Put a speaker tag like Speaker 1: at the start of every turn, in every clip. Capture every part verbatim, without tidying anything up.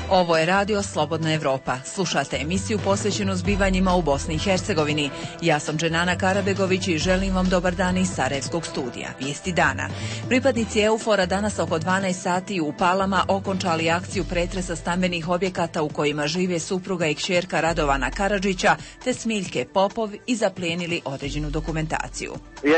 Speaker 1: Ovo je radio Slobodna Evropa. Slušate emisiju posvećenu zbivanjima u Bosni i Hercegovini. Ja sam Dženana Karabegović i želim vam dobar dan iz Sarajevskog studija. Vijesti dana. Pripadnici Eufora danas oko dvanaest sati u Palama okončali akciju pretresa stambenih objekata u kojima žive supruga i kćerka Radovana Karadžića te Smiljke Popov i zaplijenili određenu dokumentaciju.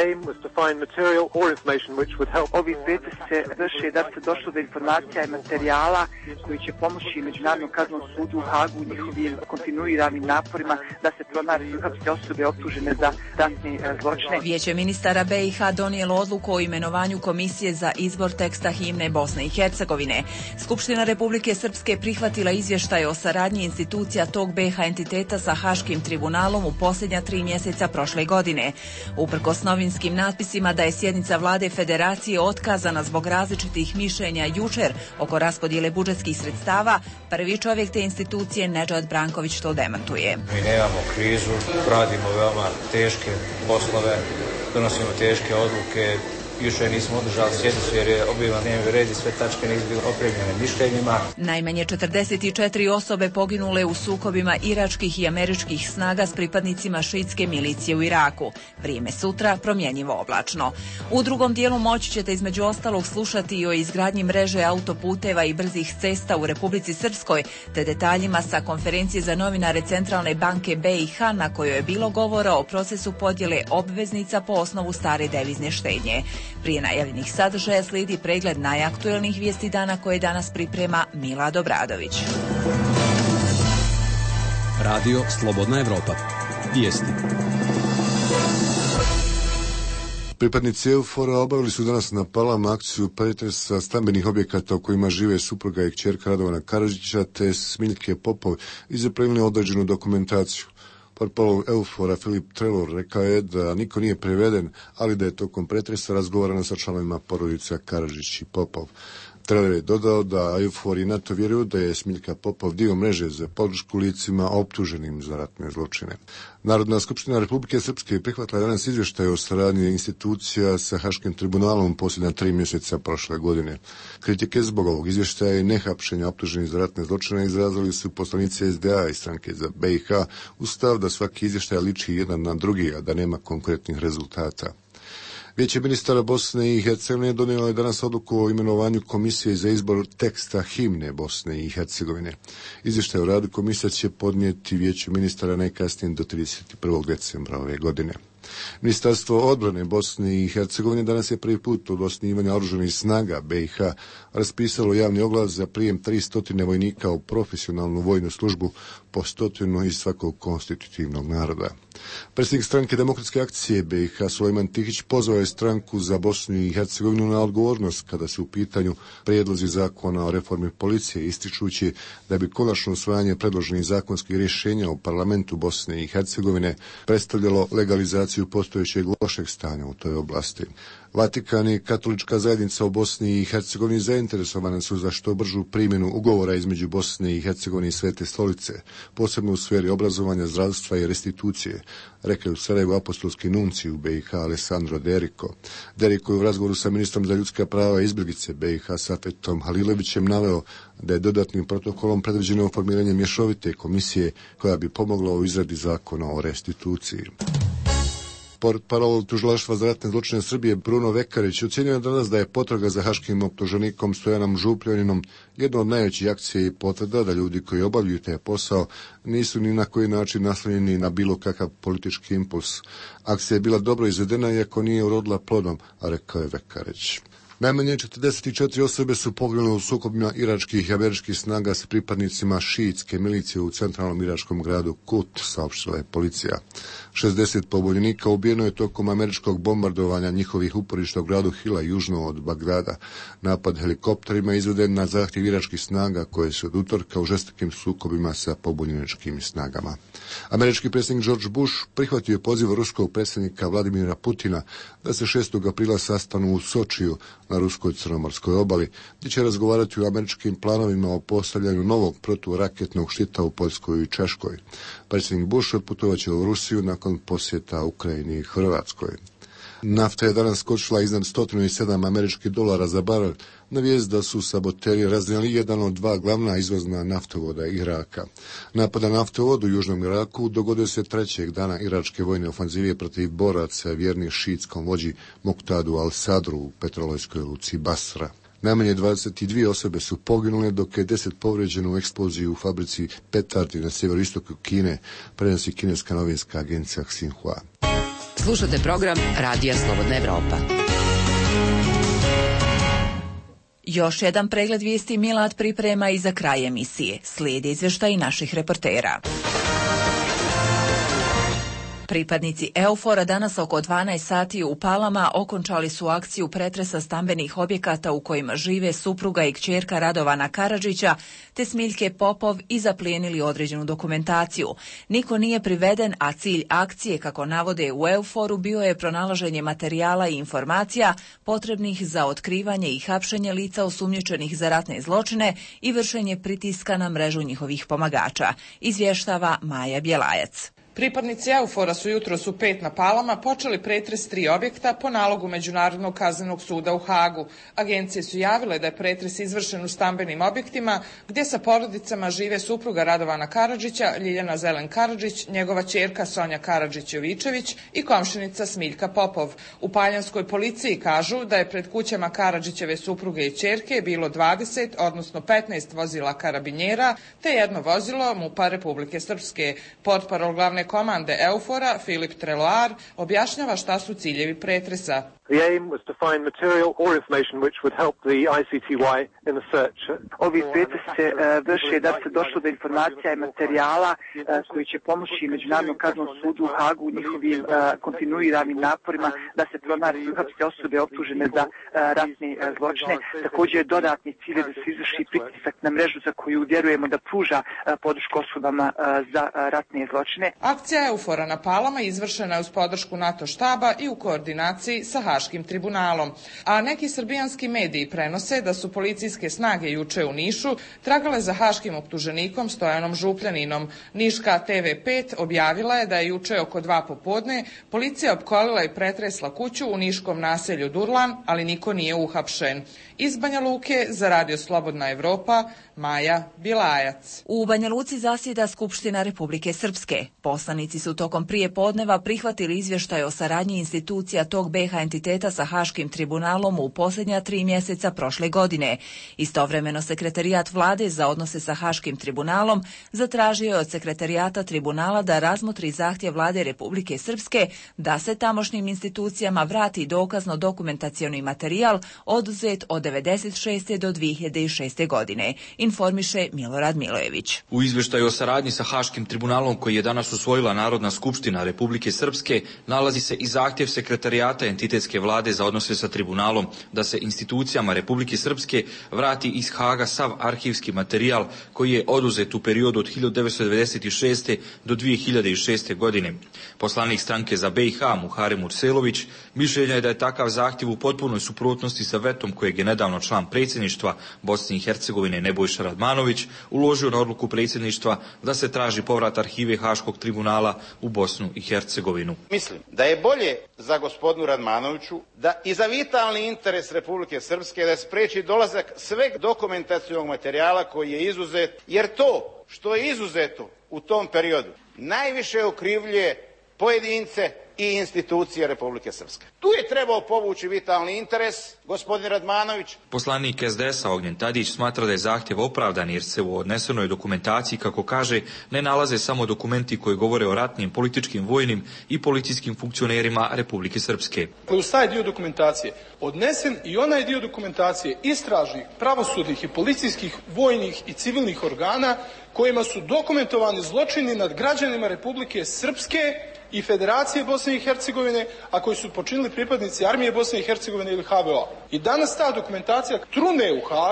Speaker 2: Ovi pretresi se vrše da se došlo do informacija i materijala koji će pomoći Međunarodnom kaznenom sudu u Hagu u njihovim kontinuiranim naporima da se pronađu osobe optužene za ratne zločine.
Speaker 1: Vijeće ministara B i H donijelo odluku o imenovanju komisije za izbor teksta himne Bosne i Hercegovine. Skupština Republike Srpske prihvatila izvještaj o saradnji institucija tog B i H entiteta sa Haškim tribunalom u posljednja tri mjeseca prošle godine. Uprkos novinskim natpisima da je sjednica vlade federacije otkazana zbog različitih mišljenja jučer oko raspodjele budžetskih sredstava, prvi čovjek te institucije Nedžad Branković to demantuje.
Speaker 3: Mi nemamo krizu, radimo veoma teške poslove, donosimo teške odluke. Jučer nismo održali sjednicu jer je obivan dnevni red i sve tačke nisu bile opremljene mišljenjima.
Speaker 1: Najmanje četrdeset četiri osobe poginule u sukobima iračkih i američkih snaga s pripadnicima šiitske milicije u Iraku. Vrijeme sutra promjenjivo oblačno. U drugom dijelu moći ćete između ostalog slušati i o izgradnji mreže autoputeva i brzih cesta u Republici Srpskoj, te detaljima sa konferencije za novinare Centralne banke B i H na kojoj je bilo govora o procesu podjele obveznica po osnovu stare devizne štednje. Prije najavljenih sadržaja slijedi pregled najaktuelnijih vijesti dana koje danas priprema Milad Obradović.
Speaker 4: Radio Slobodna Evropa. Vijesti.
Speaker 5: Pripadnici Eufora obavili su danas na Palama akciju pretresa stambenih objekata u kojima žive supruga i kćerka Radovana Karadžića te Smiljke Popov i zaplenili određenu dokumentaciju. Portparol Eufora Filip Trelor rekao je da niko nije priveden, ali da je tokom pretresa razgovarano sa članovima porodica Karadžić i Popov. Trelor je dodao da Eufor i NATO vjeruju da je Smiljka Popov dio mreže za podršku licima optuženim za ratne zločine. Narodna skupština Republike Srpske prihvatila danas izvještaj o saradnji institucija sa Haškim tribunalom posljednja tri mjeseca prošle godine. Kritike zbog ovog izvještaja i nehapšenja optuženih za ratne zločine izrazili su poslanici S D A i stranke za B i H uz stav da svaki izvještaj liči jedan na drugi, a da nema konkretnih rezultata. Vijeće ministara Bosne i Hercegovine donijelo je danas odluku o imenovanju komisije za izbor teksta himne Bosne i Hercegovine. Izvještaj o radu komisija će podnijeti Vijeću ministara najkasnije do trideset prvog decembra ove godine. Ministarstvo odbrane Bosne i Hercegovine danas je prvi put od osnivanja oružanih snaga B i H raspisalo javni oglas za prijem tristo vojnika u profesionalnu vojnu službu po stotinu iz svakog konstitutivnog naroda. Predsjednik stranke Demokratske akcije B i H Sulejman Tihić pozvao je stranku za Bosnu i Hercegovinu na odgovornost kada su u pitanju prijedlozi zakona o reformi policije, ističući da bi konačno usvajanje predloženih zakonskih rješenja u parlamentu Bosne i Hercegovine predstavljalo legalizaciju postojećeg lošeg stanja u toj oblasti. Vatikan i katolička zajednica u Bosni i Hercegovini zainteresovane su za što bržu primjenu ugovora između Bosne i Hercegovine i Svete stolice, posebno u sferi obrazovanja, zdravstva i restitucije, rekao u Sarajevu apostolski nuncij u B i H Alessandro Deriko. Deriko je u razgovoru sa ministrom za ljudska prava i izbjeglice B i H Safetom Halilovićem naveo da je dodatnim protokolom predviđeno formiranje mješovite komisije koja bi pomogla u izradi zakona o restituciji. Portparol tužilaštva za ratne zločine Srbije Bruno Vekarić ocjenjuje je danas da je potraga za haškim optuženikom Stojanom Župljaninom jedna od najvećih akcija i potvrda da ljudi koji obavljaju taj posao nisu ni na koji način naslonjeni na bilo kakav politički impuls. Akcija je bila dobro izvedena iako nije urodila plodom, a rekao je Vekarić. Najmanje četrdeset četiri osobe su poginule u sukobima iračkih i američkih snaga s pripadnicima šiitske milicije u centralnom iračkom gradu Kut, saopštila je policija. šezdeset pobunjenika ubijeno je tokom američkog bombardovanja njihovih uporišta u gradu Hila, južno od Bagdada. Napad helikopterima izveden na zahtjev iračkih snaga koje su od utorka u žestokim sukobima sa pobunjeničkim snagama. Američki predsjednik George Bush prihvatio je poziv ruskog predsjednika Vladimira Putina da se šestog aprila sastanu u Sočiju na ruskoj crnomorskoj obali, gdje će razgovarati o američkim planovima o postavljanju novog proturaketnog štita u Poljskoj i Češkoj. Predsjednik Bush otputovat će u Rusiju nakon posjeta Ukrajini i Hrvatskoj. Nafta je danas skočila iznad sto sedam američkih dolara za barel, na vijest da su saboteri raznijeli jedan od dva glavna izvozna naftovoda Iraka. Napad na naftovod u južnom Iraku dogodio se trećeg dana iračke vojne ofanzive protiv boraca vjernih šiitskom vođi Muqtadu al-Sadru u petrolojskoj luci Basra. Najmanje dvadeset dvije osobe su poginule, dok je deset povrijeđeno u eksploziji u fabrici petardi na sjeveroistoku Kine, prenosi kineska novinska agencija Xinhua.
Speaker 6: Slušate program Radija Slobodna Evropa.
Speaker 1: Još jedan pregled vijesti Milad priprema i za kraj emisije. Slijedi izvještaj naših reportera. Pripadnici EUFOR-a danas oko dvanaest sati u Palama okončali su akciju pretresa stambenih objekata u kojima žive supruga i kćerka Radovana Karadžića te Smiljke Popov i zaplijenili određenu dokumentaciju. Niko nije priveden, a cilj akcije, kako navode u EUFOR-u, bio je pronalaženje materijala i informacija potrebnih za otkrivanje i hapšenje lica osumnjičenih za ratne zločine i vršenje pritiska na mrežu njihovih pomagača, izvještava Maja Bjelajac.
Speaker 7: Pripadnici EUFOR-a su jutros u pet na Palama počeli pretres tri objekta po nalogu Međunarodnog kaznenog suda u Hagu. Agencije su javile da je pretres izvršen u stambenim objektima gdje sa porodicama žive supruga Radovana Karadžića, Ljiljana Zelen Karadžić, njegova ćerka Sonja Karadžić-Jovičević i komšinica Smiljka Popov. U paljanskoj policiji kažu da je pred kućama Karadžićeve supruge i ćerke bilo dvadeset, odnosno petnaest vozila karabinjera te jedno vozilo MUP-a Republike Srpske. Portparol glavne komande EUFOR-a Filip Treloar objašnjava šta su ciljevi pretresa.
Speaker 8: The aim was to find material or information which would help the I C T Y in the search.
Speaker 2: Ovi pretresi se uh, vrše da se došlo do informacija i materijala uh, koji će pomoći Međunarodnom kaznenom sudu u Hagu u njihovim uh, kontinuiranim naporima da se pronađu i uhapse osobe optužene za uh, ratne uh, zločine. Također dodatni cilj je da se izvrši pritisak na mrežu za koju vjerujemo da pruža uh, podršku osobama uh, za uh, ratne zločine.
Speaker 7: Akcija EUFOR-a na Palama izvršena je uz podršku NATO štaba i u koordinaciji sa Haškim tribunalom. A neki srbijanski mediji prenose da su policijske snage juče u Nišu tragale za haškim optuženikom Stojanom Župljaninom. Niška T V pet objavila je da je juče oko dva popodne policija opkolila i pretresla kuću u niškom naselju Durlan, ali niko nije uhapšen. Iz Banja Luke za Radio Slobodna Evropa, Maja Bilajac.
Speaker 1: U Banja Luci zasjeda Skupština Republike Srpske. Poslanici su tokom prije podneva prihvatili izvještaj o saradnji institucija tog B H entiteta sa Haškim tribunalom u posljednja tri mjeseca prošle godine. Istovremeno sekretarijat vlade za odnose sa Haškim tribunalom zatražio je od sekretarijata tribunala da razmotri zahtjev vlade Republike Srpske da se tamošnjim institucijama vrati dokazno dokumentacioni materijal oduzet od devedeset šeste do dvije hiljade šeste godine, informiše Milorad Milojević.
Speaker 9: U izvještaju o saradnji sa Haškim tribunalom koji je danas usvojila Narodna skupština Republike Srpske nalazi se i zahtjev sekretarijata entitetske vlade za odnose sa tribunalom da se institucijama Republike Srpske vrati iz Haga sav arhivski materijal koji je oduzet u periodu od hiljadu devetsto devedeset šeste do dvije hiljade šeste godine. Poslanik stranke za B i H Muharem Urselović mišljenja je da je takav zahtjev u potpunoj suprotnosti sa vetom kojeg je nedavno član predsjedništva Bosne i Hercegovine Nebojša Radmanović uložio na odluku predsjedništva da se traži povrat arhive Haškog tribunala u Bosnu i Hercegovinu.
Speaker 10: Mislim da je bolje za gospodinu Radmanoviću da i za vitalni interes Republike Srpske da spreči dolazak sveg dokumentacijnog materijala koji je izuzet, jer to što je izuzeto u tom periodu najviše okrivljuje pojedince i institucije Republike Srpske. Tu je trebao povući vitalni interes gospodin Radmanović.
Speaker 9: Poslanik S D S-a Ognjen Tadić smatra da je zahtjev opravdan jer se u odnesenoj dokumentaciji, kako kaže, ne nalaze samo dokumenti koji govore o ratnim, političkim, vojnim i policijskim funkcionerima Republike Srpske.
Speaker 11: Uz taj dio dokumentacije odnesen i onaj dio dokumentacije istražnih, pravosudnih i policijskih, vojnih i civilnih organa kojima su dokumentovani zločini nad građanima Republike Srpske i Federacije Bosne i Hercegovine, a koji su počinili pripadnici Armije Bosne i Hercegovine ili H V O-a. I danas ta dokumentacija trune u Hagu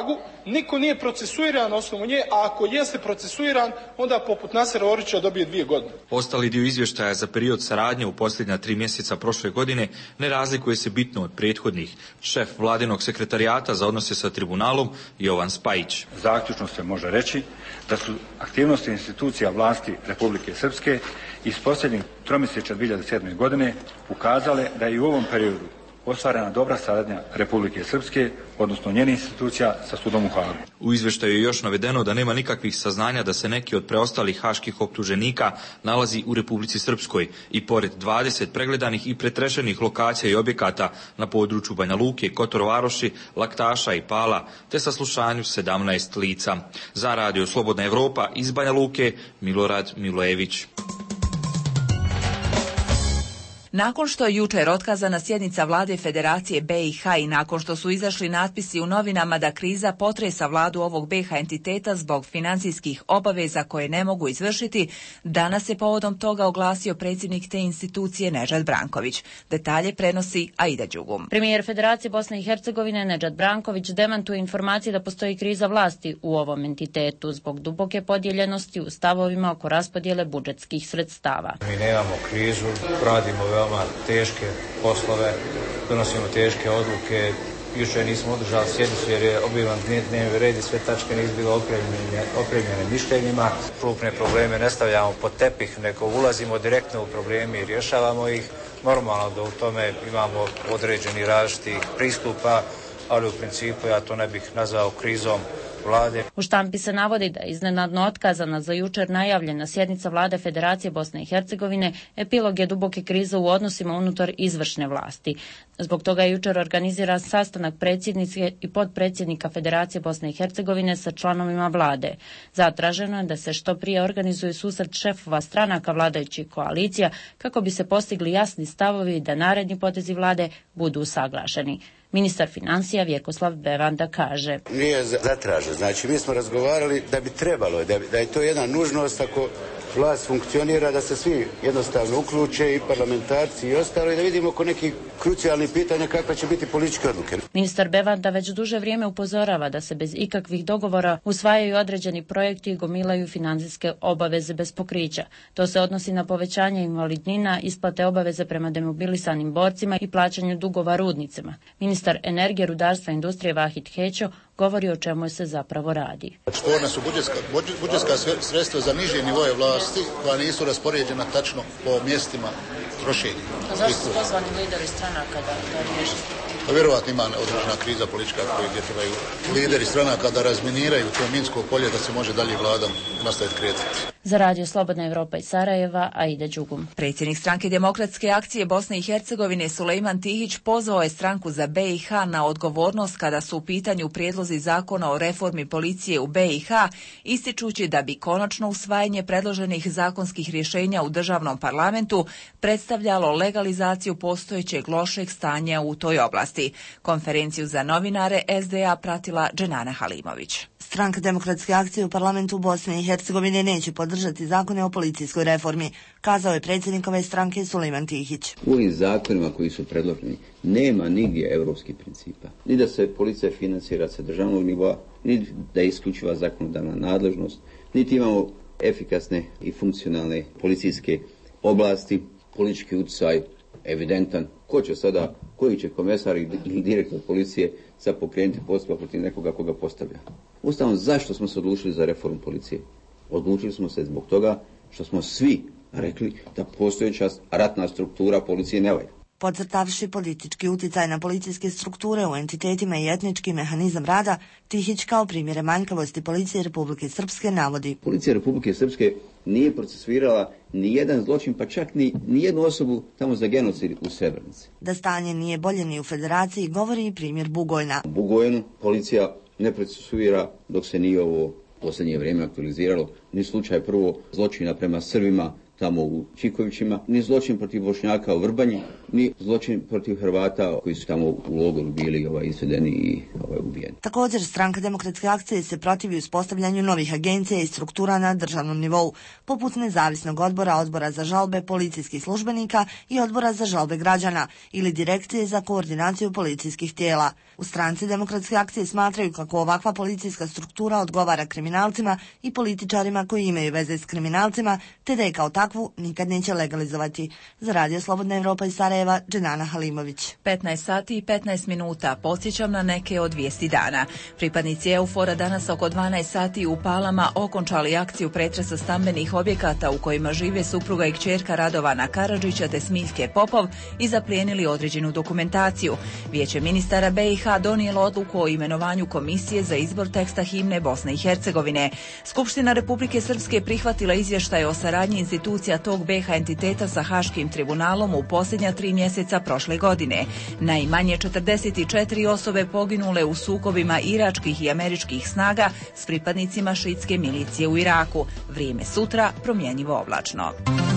Speaker 11: niko nije procesuiran na osnovu nje, a ako jeste procesuiran, onda poput Nasera Orića dobije dvije godine.
Speaker 9: Ostali dio izvještaja za period saradnje u posljednja tri mjeseca prošle godine ne razlikuje se bitno od prethodnih. Šef vladinog sekretarijata za odnose sa tribunalom Jovan Spajić.
Speaker 12: Zaključno se može reći da su aktivnosti institucija vlasti Republike Srpske iz posljednjeg tromjesečja dvije hiljade sedme. godine ukazale da je i u ovom periodu ostvarena dobra saradnja Republike Srpske, odnosno njenih institucija sa sudom u Hagu.
Speaker 9: U izvještaju je još navedeno da nema nikakvih saznanja da se neki od preostalih haških optuženika nalazi u Republici Srpskoj i pored dvadeset pregledanih i pretrešenih lokacija i objekata na području Banja Luke, Kotor Varoši, Laktaša i Pala, te saslušanju sedamnaest lica. Za Radio Slobodna Evropa iz Banja Luke, Milorad Milojević.
Speaker 1: Nakon što je jučer otkazana sjednica vlade Federacije be i ha i nakon što su izašli natpisi u novinama da kriza potresa vladu ovog be i ha entiteta zbog financijskih obaveza koje ne mogu izvršiti, danas se povodom toga oglasio predsjednik te institucije Nedžad Branković. Detalje prenosi Aida Đugum.
Speaker 13: Premijer Federacije Bosne i Hercegovine Nedžad Branković demantuje informacije da postoji kriza vlasti u ovom entitetu zbog duboke podijeljenosti u stavovima oko raspodjele budžetskih sredstava.
Speaker 3: Mi nemamo krizu, radimo veoma teške poslove, donosimo teške odluke. Jučer nismo održali sjednicu jer je obilan dnevni red i sve tačke nisu bile opremljene, opremljene mišljenjima. Krupne probleme ne stavljamo pod tepih, nego ulazimo direktno u probleme i rješavamo ih. Normalno da u tome imamo određeni različitih pristupa, ali u principu ja to ne bih nazvao krizom vlade.
Speaker 13: U štampi se navodi da je iznenadno otkazana za jučer najavljena sjednica vlade Federacije Bosne i Hercegovine epilog je duboke krize u odnosima unutar izvršne vlasti. Zbog toga je jučer organiziran sastanak predsjednice i potpredsjednika Federacije Bosne i Hercegovine sa članovima vlade. Zatraženo je da se što prije organizuje susret šefova stranaka vladajućih koalicija kako bi se postigli jasni stavovi da naredni potezi vlade budu usaglašeni. Ministar financija Vjekoslav Bevanda kaže:
Speaker 14: Nije zatražen. Znači, mi smo razgovarali da bi trebalo, da, da je to jedna nužnost ako vlast funkcionira, da se svi jednostavno uključe i parlamentarci i ostalo i da vidimo oko nekih krucijalnih pitanja kakva će biti političke odluke.
Speaker 13: Ministar Bevanda već duže vrijeme upozorava da se bez ikakvih dogovora usvajaju određeni projekti i gomilaju financijske obaveze bez pokrića. To se odnosi na povećanje invalidnina, isplate obaveze prema demobilisanim borcima i plaćanju dugova rudnicama. Ministar energije, rudarstva i industrije Vahid Hećo govori o čemu se zapravo radi.
Speaker 15: Sporna su budžetska, budžetska sredstva za niže nivoje vlasti koja nisu raspoređena tačno po mjestima trošenja.
Speaker 13: A zašto su pozvani lideri stranaka da to riješi?
Speaker 15: Pa vjerovatno ima određena kriza politička koju gdje trebaju lideri stranaka da razminiraju to minsko polje da se može dalje vladom nastaviti kretati.
Speaker 13: Za Radio Slobodna Evropa iz Sarajeva, Aida Đugum.
Speaker 1: Predsjednik Stranke demokratske akcije Bosne i Hercegovine Sulejman Tihić pozvao je stranku za be i ha na odgovornost kada su u pitanju prijedlozi zakona o reformi policije u be i ha, ističući da bi konačno usvajanje predloženih zakonskih rješenja u državnom parlamentu predstavljalo legalizaciju postojećeg lošeg stanja u toj oblasti. Konferenciju za novinare es de a pratila Dženana Halimović.
Speaker 16: Stranka demokratske akcije u parlamentu Bosne i Hercegovine neće podržati zakone o policijskoj reformi, kazao je predsjednik ove stranke Sulejman Tihić.
Speaker 17: U ovim zakonima koji su predloženi nema nigdje europskih principa. Ni da se policija financira sa državnog nivoa, ni da je isključiva zakonodavna nadležnost, niti imamo efikasne i funkcionalne policijske oblasti, politički utjecaj evidentan. Ko će sada, koji će komesar ili direktor policije sad pokrenuti postupak protiv nekoga koga postavlja? Uostalom, zašto smo se odlučili za reformu policije? Odlučili smo se zbog toga što smo svi rekli da postojeća ratna struktura policije ne valja.
Speaker 16: Podcrtavši politički utjecaj na policijske strukture u entitetima i etnički mehanizam rada, Tihić kao primjere manjkavosti policije Republike Srpske navodi.
Speaker 17: Policija Republike Srpske nije procesuirala ni jedan zločin, pa čak ni, ni jednu osobu tamo za genocid u Srebrenici.
Speaker 16: Da stanje nije bolje ni u federaciji govori i primjer Bugojna.
Speaker 17: U Bugojnu policija ne procesuira dok se nije ovo posljednje vrijeme aktualiziralo, ni slučaj prvo zločina prema Srbima tamo u Čikovićima, ni zločin protiv Bošnjaka u Vrbanji, ni zločin protiv Hrvata koji su tamo u logoru bili ovaj, izvedeni i ovaj, ubijeni.
Speaker 16: Također, Stranka demokratske akcije se protivi uspostavljanju novih agencija i struktura na državnom nivou, poput nezavisnog odbora, odbora za žalbe policijskih službenika i odbora za žalbe građana ili direkcije za koordinaciju policijskih tijela. U Stranci demokratske akcije smatraju kako ovakva policijska struktura odgovara kriminalcima i političarima koji imaju veze s kriminalcima, te da je kao takvu nikad neće legalizovati. Za Radio Slobodna Evropa iz Sarajeva, Dženana Halimović.
Speaker 1: petnaest sati i petnaest minuta. Podsjećam na neke od vijesti dana. Pripadnici EUFOR-a danas oko dvanaest sati u Palama okončali akciju pretresa stambenih objekata u kojima žive supruga i kćerka Radovana Karadžića te Smiljke Popov i zaplijenili određenu dokumentaciju. Vijeće ministara B i H donijelo odluku o imenovanju komisije za izbor teksta himne Bosne i Hercegovine. Skupština Republike Srpske prihvatila izvještaj o saradnji institucija tog B H entiteta sa Haškim tribunalom u posljednja tri mjeseca prošle godine. Najmanje četrdeset četiri osobe poginule u sukobima iračkih i američkih snaga s pripadnicima šiitske milicije u Iraku. Vrijeme sutra promjenjivo oblačno.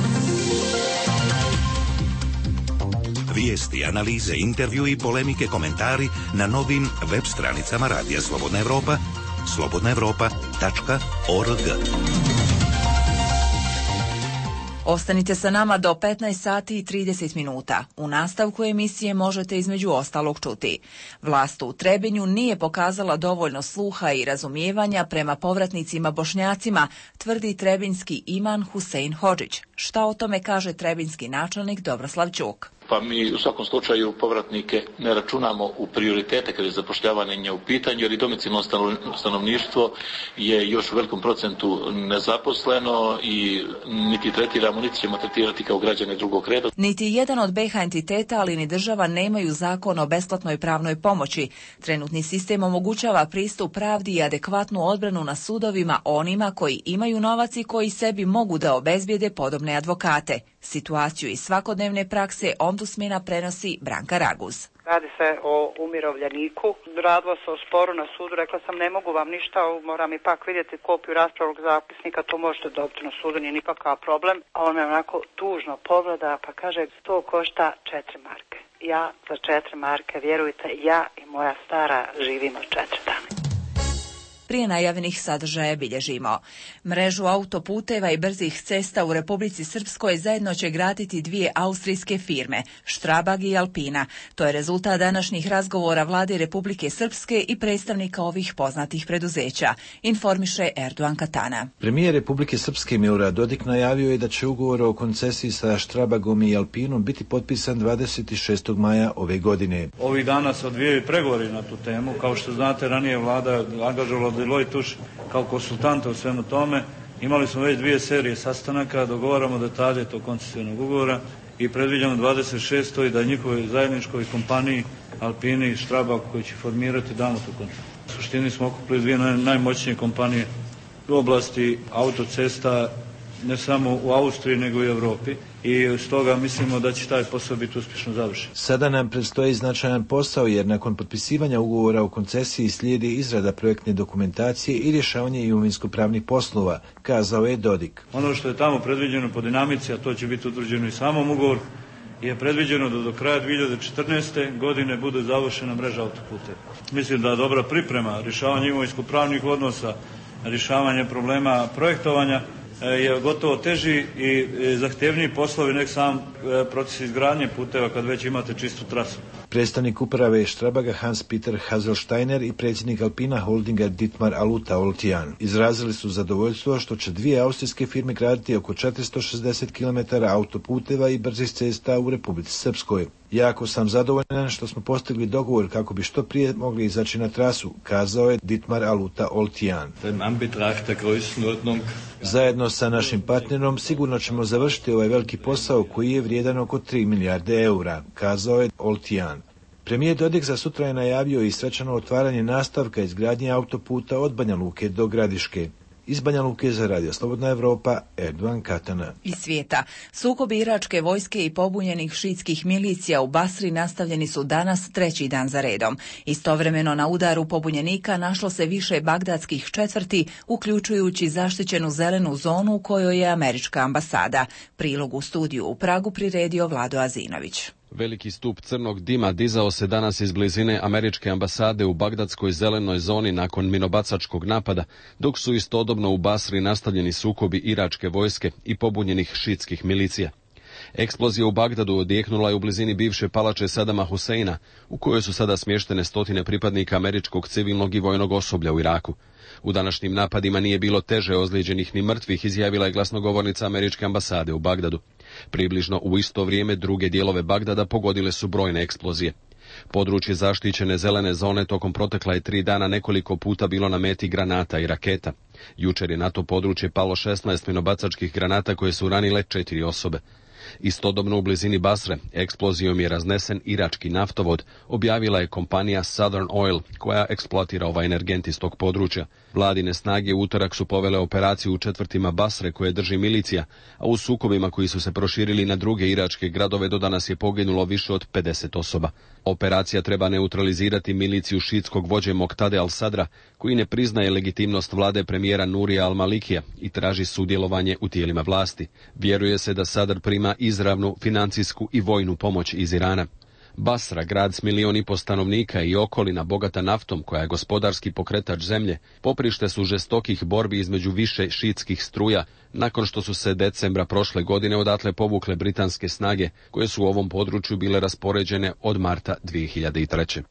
Speaker 18: Vijesti, analize, intervju i polemike, komentari na novim web stranicama Radija Slobodna Evropa, slobodna evropa tačka org.
Speaker 1: Ostanite sa nama do petnaest sati i trideset minuta. U nastavku emisije možete između ostalog čuti. Vlast u Trebinju nije pokazala dovoljno sluha i razumijevanja prema povratnicima Bošnjacima, tvrdi trebinski imam Husein Hodžić. Šta o tome kaže trebinski načelnik Dobroslav Ćuk?
Speaker 19: Pa mi u svakom slučaju povratnike ne računamo u prioritete kada je zapošljavanje u pitanju, jer i domicilno stanovništvo je još u velikom procentu nezaposleno i niti tretiramo, niti ćemo tretirati kao građane drugog reda.
Speaker 1: Niti jedan od B H entiteta, ali ni država nemaju zakon o besplatnoj pravnoj pomoći. Trenutni sistem omogućava pristup pravdi i adekvatnu odbranu na sudovima onima koji imaju novac i koji sebi mogu da obezbijede podobne advokate. Situaciju iz svakodnevne prakse ombudsmena prenosi Branka Raguz.
Speaker 20: Radi se o umirovljeniku. Radilo se o sporu na sudu. Rekla sam ne mogu vam ništa, moram ipak vidjeti kopiju raspravnog zapisnika, to možete dobiti na sudu, nije nikakav problem. A on me onako tužno pogleda pa kaže sto košta četiri marke. Ja za četiri marke, vjerujte, ja i moja stara živimo četiri dana.
Speaker 1: Prije najavljenih sadržaja bilježimo. Mrežu autoputeva i brzih cesta u Republici Srpskoj zajedno će graditi dvije austrijske firme, Strabag i Alpina. To je rezultat današnjih razgovora vlade Republike Srpske i predstavnika ovih poznatih preduzeća, informiše Erdogan Katana.
Speaker 21: Premijer Republike Srpske Milorad Dodik najavio je da će ugovor o koncesiji sa Strabagom i Alpinom biti potpisan dvadeset šestog maja ove godine.
Speaker 22: Ovih dana se odvijaju pregovori na tu temu. Kao što znate, ranije vlada angažovala Deloitte Touche kao konsultanta u svemu tome. Imali smo već dvije serije sastanaka, dogovaramo detalje tog koncesijnog ugovora i predviđamo dvadeset šestog da njihovoj zajedničkoj kompaniji Alpini i Strabag koji će formirati damo tu koncesiju. U suštini smo okupili dvije naj, najmoćnije kompanije u oblasti autocesta, ne samo u Austriji nego i u Europi, i stoga mislimo da će taj posao biti uspješno završen.
Speaker 21: Sada nam predstoji značajan posao jer nakon potpisivanja ugovora o koncesiji slijedi izrada projektne dokumentacije i rješavanje imovinsko-pravnih poslova, kazao je Dodik.
Speaker 22: Ono što je tamo predviđeno po dinamici, a to će biti utvrđeno i samom ugovoru, je predviđeno da do kraja dvije hiljade četrnaeste. godine bude završena mreža autoputeva. Mislim da dobra priprema, rješavanje imovinsko-pravnih odnosa, rješavanje problema projektovanja je gotovo teži i zahtjevniji poslovi nek sam proces izgradnje puteva kad već imate čistu trasu.
Speaker 21: Predstavnik uprave Strabaga Hans-Peter Haselsteiner i predsjednik Alpina holdinga Dietmar Aluta Oltian izrazili su zadovoljstvo što će dvije austrijske firme graditi oko četiristo šezdeset kilometara autoputeva i brzih cesta u Republici Srpskoj. Jako sam zadovoljan što smo postigli dogovor kako bi što prije mogli izaći na trasu, kazao je Dietmar Aluta Oltian. Zajedno sa našim partnerom sigurno ćemo završiti ovaj veliki posao koji je vrijedan oko tri milijarde eura, kazao je Oltian. Premijer Dodik za sutra je najavio i svečano otvaranje nastavka izgradnje autoputa od Banja Luke do Gradiške. Iz Banja Luke za Radio Slobodna Evropa, Erdogan Katana.
Speaker 1: Iz svijeta. Sukobi iračke vojske i pobunjenih šiitskih milicija u Basri nastavljeni su danas treći dan za redom. Istovremeno na udaru pobunjenika našlo se više bagdadskih četvrti, uključujući zaštićenu zelenu zonu u kojoj je američka ambasada. Prilog u studiju u Pragu priredio Vlado Azinović.
Speaker 4: Veliki stup crnog dima dizao se danas iz blizine američke ambasade u bagdadskoj zelenoj zoni nakon minobacačkog napada, dok su istodobno u Basri nastavljeni sukobi iračke vojske i pobunjenih šiitskih milicija. Eksplozija u Bagdadu odjeknula je u blizini bivše palače Sadama Huseina, u kojoj su sada smještene stotine pripadnika američkog civilnog i vojnog osoblja u Iraku. U današnjim napadima nije bilo teže ozlijeđenih ni mrtvih, izjavila je glasnogovornica američke ambasade u Bagdadu. Približno u isto vrijeme druge dijelove Bagdada pogodile su brojne eksplozije. Područje zaštićene zelene zone tokom protekla je tri dana nekoliko puta bilo na meti granata i raketa. Jučer je na to područje palo šesnaest minobacačkih granata koje su ranile četiri osobe. Istodobno u blizini Basre eksplozijom je raznesen irački naftovod, objavila je kompanija Southern Oil, koja eksploatira ovaj energent iz tog područja. Vladine snage u utorak su povele operaciju u četvrtima Basre koje drži milicija, a u sukobima koji su se proširili na druge iračke gradove do danas je poginulo više od pedeset osoba. Operacija treba neutralizirati miliciju šiitskog vođe Moktade al-Sadra, koji ne priznaje legitimnost vlade premijera Nurija al-Malikija i traži sudjelovanje u tijelima vlasti. Vjeruje se da Sadr prima izravnu financijsku i vojnu pomoć iz Irana. Basra, grad s milion i po stanovnika i okolina bogata naftom, koja je gospodarski pokretač zemlje, poprište su žestokih borbi između više šiitskih struja, nakon što su se decembra prošle godine odatle povukle britanske snage, koje su u ovom području bile raspoređene od marta dvije hiljade treće.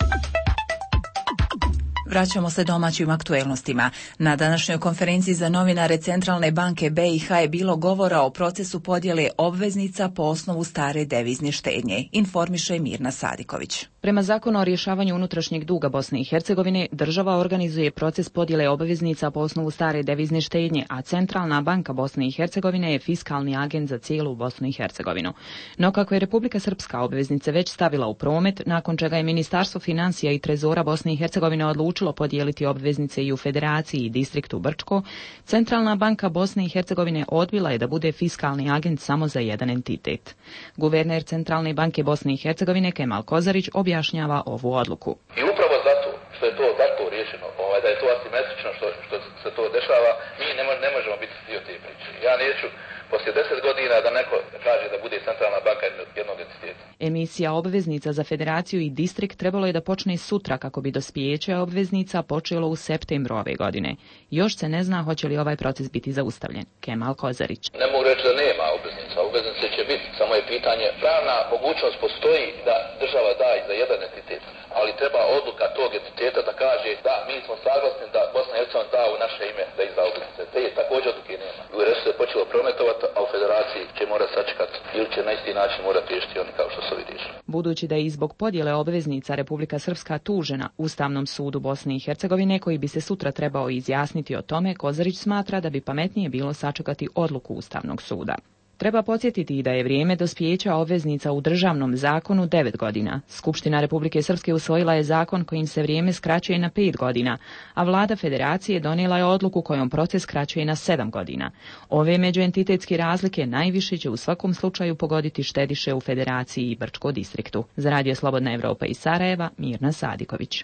Speaker 1: Vraćamo se domaćim aktuelnostima. Na današnjoj konferenciji za novinare Centralne banke B i H je bilo govora o procesu podjele obveznica po osnovu stare devizne štednje, informiše Mirna Sadiković.
Speaker 5: Prema zakonu o rješavanju unutrašnjeg duga Bosne i Hercegovine, država organizuje proces podjele obveznica po osnovu stare devizne štednje, a Centralna banka Bosne i Hercegovine je fiskalni agent za cijelu Bosnu i Hercegovinu. No kako je Republika Srpska obveznice već stavila u promet, nakon čega je Ministarstvo financija i trezora Bosne i Hercegovine odlučilo podijeliti obveznice i u Federaciji i distriktu Brčko, Centralna banka Bosne i Hercegovine odbila je da bude fiskalni agent samo za jedan entitet. Guverner Centralne banke Bosne i Hercegovine Kemal Kozarić objašnjava ovu odluku.
Speaker 23: I upravo zato što je to tako riješeno, ovaj, da je to asimetrično što, što se to dešava, mi ne, ne možemo biti dio te priče. Ja neću poslije deset godina da neko kaže da bude Centralna banka jednog entiteta.
Speaker 5: Emisija obveznica za Federaciju i distrikt trebalo je da počne sutra kako bi dospijeće obveznica počelo u septembru ove godine. Još se ne zna hoće li ovaj proces biti zaustavljen. Kemal Kozarić.
Speaker 23: Ne mogu reći da nema obveznica, obveznice će biti, samo je pitanje, pravna mogućnost postoji da država da i za jedan entitet, ali treba odluka tog entiteta da kaže da mi smo saglasni da Bosna i Hercegovina da u naše ime da izda obveznice. Te također odluke nema. U R S se počelo prometovati, a u Federaciji će morati sačekati ili će na isti način morati riješiti oni kao što su vidišli.
Speaker 5: Budući da je i zbog podjele obveznica Republika Srpska tužena Ustavnom sudu Bosne i Hercegovine, koji bi se sutra trebao izjasniti o tome, Kozarić smatra da bi pametnije bilo sačekati odluku Ustavnog suda. Treba podsjetiti da je vrijeme dospijeća obveznica u državnom zakonu devet godina. Skupština Republike Srpske usvojila je zakon kojim se vrijeme skraćuje na pet godina, a vlada Federacije donijela je odluku kojom proces skraćuje na sedam godina. Ove međuentitetske razlike najviše će u svakom slučaju pogoditi štediše u Federaciji i Brčko distriktu. Za Radio Slobodna Evropa iz Sarajeva, Mirna Sadiković.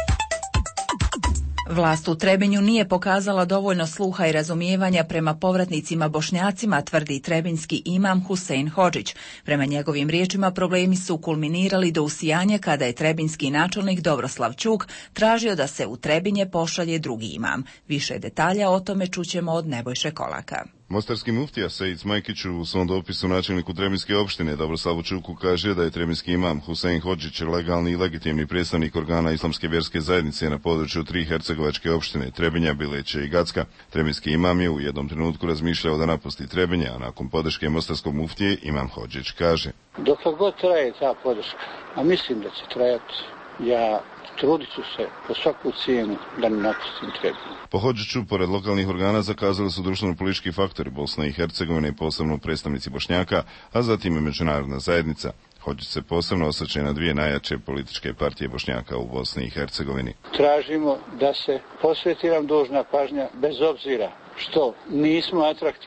Speaker 1: Vlast u Trebinju nije pokazala dovoljno sluha i razumijevanja prema povratnicima Bošnjacima, tvrdi trebinjski imam Husein Hodžić. Prema njegovim riječima problemi su kulminirali do usijanja kada je trebinjski načelnik Dobroslav Čuk tražio da se u Trebinje pošalje drugi imam. Više detalja o tome čućemo od Nebojše Kolaka.
Speaker 24: Mostarski muftija Sejid Smajkić u svom dopisu načelniku Trebinjske opštine Dobroslavu Čuku kaže da je trebinjski imam Husein Hodžić legalni i legitimni predstavnik organa islamske vjerske zajednice na području tri hercegovačke opštine Trebinja, Bileće i Gacka. Trebinjski imam je u jednom trenutku razmišljao da napusti Trebinje, a nakon podrške mostarskog muftije imam Hodžić kaže:
Speaker 25: Dokle god traje ta podrška, a mislim da će trajati, ja trudit ću se po svaku cijenu da ne napustim Trebinje.
Speaker 24: Po Hodžiću, pored lokalnih organa, zakazali su društveno-politički faktori Bosne i Hercegovine i posebno predstavnici Bošnjaka, a zatim i međunarodna zajednica. Hodžić se posebno osvrće na dvije najjače političke partije Bošnjaka u Bosni i Hercegovini.
Speaker 25: Tražimo da se posveti nam dužna pažnja bez obzira što nismo atraktivni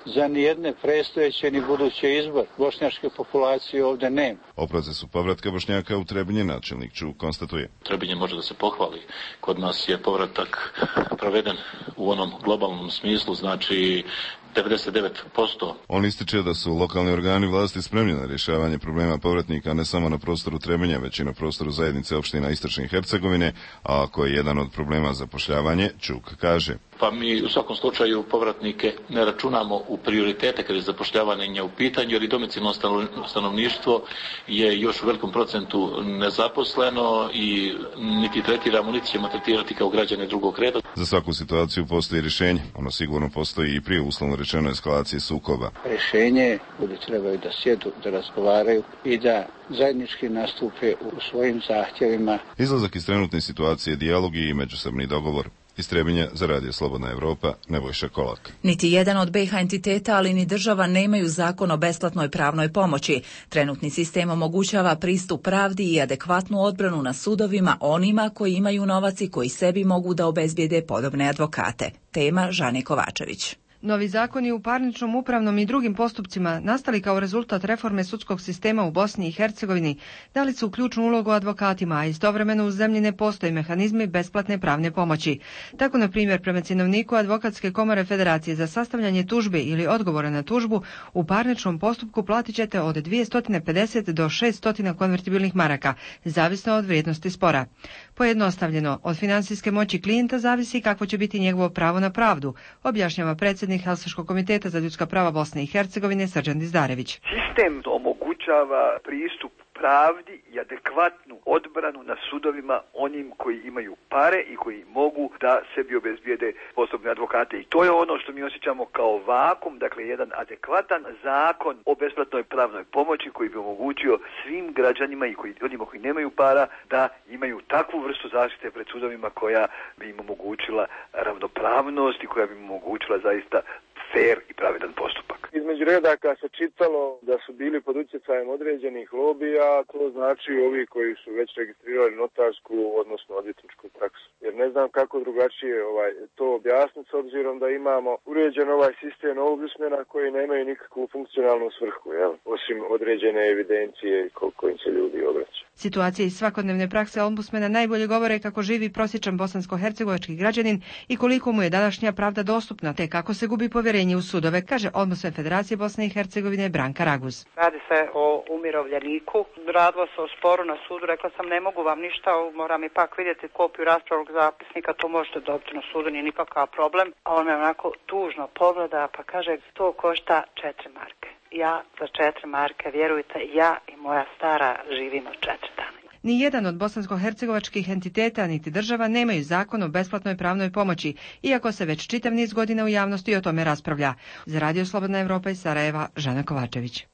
Speaker 25: za nijedne predstojeće ni buduće izbor. Bošnjačke populacije ovdje nema.
Speaker 24: O procesu povratka Bošnjaka u Trebinje načelnik Čuk konstatuje.
Speaker 19: Trebinje može da se pohvali. Kod nas je povratak proveden u onom globalnom smislu, znači devedeset devet posto.
Speaker 24: On ističe da su lokalni organi vlasti spremni na rješavanje problema povratnika ne samo na prostoru Trebinja, već i na prostoru zajednice opština Istočne Hercegovine, a ako je jedan od problema zapošljavanje, Čuk kaže.
Speaker 19: Pa mi u svakom slučaju povratnike ne računamo u prioritete kada je zapošljavanje u pitanju, jer i domicilno stanovništvo je još u velikom procentu nezaposleno i niti tretiramo, niti ćemo tretirati kao građane drugog reda.
Speaker 24: Za svaku situaciju postoji rješenje. Ono sigurno postoji i prije uslovno rečeno eskalacije sukoba.
Speaker 25: Rješenje ljudi trebaju da sjedu, da razgovaraju i da zajednički nastupe u svojim zahtjevima.
Speaker 24: Izlazak iz trenutne situacije je dijalog i međusobni dogovor. Iz Trebinja za Radio Slobodna Evropa, Nebojša Kolak.
Speaker 1: Niti jedan od be ha entiteta, ali ni država nemaju zakon o besplatnoj pravnoj pomoći. Trenutni sistem omogućava pristup pravdi i adekvatnu odbranu na sudovima onima koji imaju novac i koji sebi mogu da obezbijede podobne advokate. Tema Žane Kovačević.
Speaker 2: Novi zakoni u parničnom, upravnom i drugim postupcima nastali kao rezultat reforme sudskog sistema u Bosni i Hercegovini dali su ključnu ulogu advokatima, a istovremeno u zemlji ne postoje mehanizmi besplatne pravne pomoći. Tako, na primjer, prema cinovniku Advokatske komore Federacije za sastavljanje tužbe ili odgovora na tužbu u parničnom postupku platit ćete od dvjesto pedeset do šesto konvertibilnih maraka, zavisno od vrijednosti spora. Pojednostavljeno, od financijske moći klijenta zavisi kako će biti njegovo pravo na pravdu, objašnjava predsjednik Helsinškog komiteta za ljudska prava Bosne i Hercegovine Srđan Dizdarević.
Speaker 6: Sistem omogućava pristup pravdi i adekvatnu odbranu na sudovima onim koji imaju pare i koji mogu da sebi obezbijede sposobne advokate. I to je ono što mi osjećamo kao vakum, dakle jedan adekvatan zakon o besplatnoj pravnoj pomoći koji bi omogućio svim građanima i koji, onima koji nemaju para da imaju takvu vrstu zaštite pred sudovima koja bi im omogućila ravnopravnost i koja bi im omogućila zaista fair i pravedan postupak.
Speaker 7: Između redaka se čitalo da su bili pod utjecajem određenih lobija, to znači ovi koji su već registrirali notarsku, odnosno odvjetničku praksu. Jer ne znam kako drugačije ovaj, to objasniti, s obzirom da imamo uređen ovaj sistem ovog usmjena koji nemaju nikakvu funkcionalnu svrhu, jel? Osim određene evidencije i koliko im se ljudi obraća.
Speaker 2: Situacije iz svakodnevne prakse ombudsmena najbolje govore kako živi prosječan bosansko-hercegovački građanin i koliko mu je današnja pravda dostupna, te kako se gubi povjerenje u sudove, kaže ombudsman Federacije Bosne i Hercegovine Branka Raguz.
Speaker 20: Radi se o umirovljeniku. Radilo se o sporu na sudu. Rekla sam ne mogu vam ništa, moram ipak vidjeti kopiju raspravnog zapisnika, to možete dobiti na sudu, nije nikakav problem. A on me onako tužno pogleda pa kaže to košta četiri marke. Ja za četiri marke, vjerujte, ja i moja stara živimo četiri dana.
Speaker 2: Ni jedan od bosansko-hercegovačkih entiteta niti država nemaju zakon o besplatnoj pravnoj pomoći, iako se već čitav niz godina u javnosti o tome raspravlja. Za Radio Slobodna Evropa iz Sarajeva, Žana Kovačević.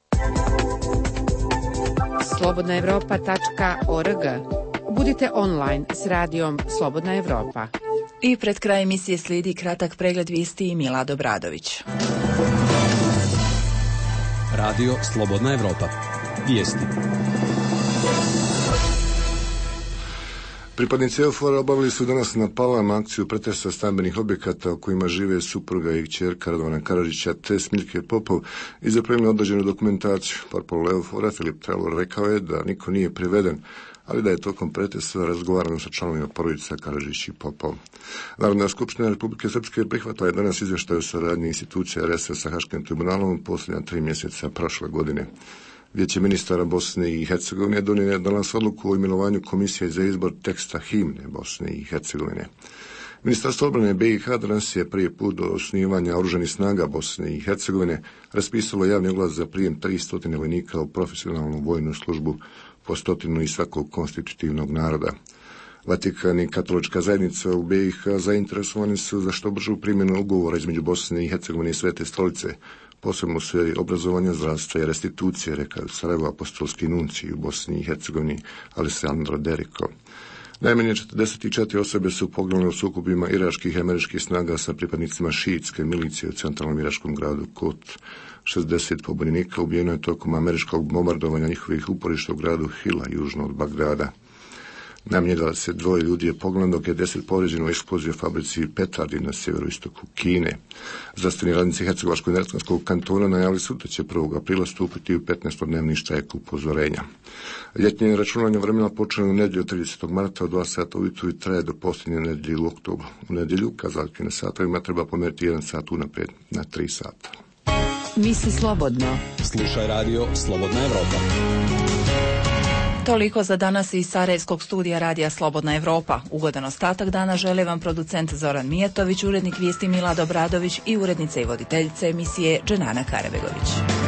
Speaker 8: slobodna evropa tačka org. Budite online s radijom Slobodna Evropa.
Speaker 1: I pred kraj emisije slijedi kratak pregled vijesti i Milad Obradović.
Speaker 10: Radio Slobodna Evropa. Vijesti.
Speaker 26: Pripadnici EUFOR-a obavili su danas na Palama akciju pretresa stambenih objekata u kojima žive supruga i kćerka Radovana Karadžića te Smiljke Popov i zapremili određenu dokumentaciju. Portparol EUFOR-a Filip Taylor rekao je da niko nije priveden, ali da je tokom pretresa razgovarano sa članovima porodica Karadžić i Popov. Narodna skupština Republike Srpske prihvatila je danas izvještaj o saradnji institucija R S sa Haškim tribunalom posljednja tri mjeseca prošle godine. Vijeće ministara Bosne i Hercegovine donijelo je danas odluku o imenovanju komisije za izbor teksta himne Bosne i Hercegovine. Ministarstvo obrane B i H danas je prije put do osnivanja oružanih snaga Bosne i Hercegovine raspisalo javni oglas za prijem tristo vojnika u profesionalnu vojnu službu po stotinu iz svakog konstitutivnog naroda. Vatikan i katolička zajednica u B i H zainteresovani su za što bržu primjenu ugovora između Bosne i Hercegovine i Svete stolice, posebno u sferi obrazovanja, zdravstva i restitucije, rekao Sarajevo apostolski nuncij u Bosni i Hercegovini Alessandro Derico. Najmanje četrdeset četiri osobe su poginule u sukobima iračkih i američkih snaga sa pripadnicima šiitske milicije u centralnom iračkom gradu Kut. šezdeset pobunjenika ubijeno je tokom američkog bombardovanja njihovih uporišta u gradu Hila, južno od Bagdada. Najmanje dvadeset dva ljudi je poginulo, dok je deset povrijeđeno u eksploziji u fabrici petardi na sjeveroistoku Kine. Zdravstveni radnici Hercegovačko-neretvanskog kantona najavili su da će prvog aprila stupiti u petnaestodnevni štrajk upozorenja. Ljetnje računanje vremena počelo u nedjelju tridesetog marta od dva sata ujutru i traje do posljednje nedjelje u oktobru. U nedjelju kazaljke na satovima treba pomjeriti jedan sat unaprijed na tri sata.
Speaker 8: Misli slobodno.
Speaker 10: Slušaj radio Slobodna Evropa.
Speaker 1: Toliko za danas iz Sarajevskog studija radija Slobodna Evropa. Ugodan ostatak dana žele vam producent Zoran Mijatović, urednik vijesti Milad Obradović i urednica i voditeljica emisije Dženana Karabegović.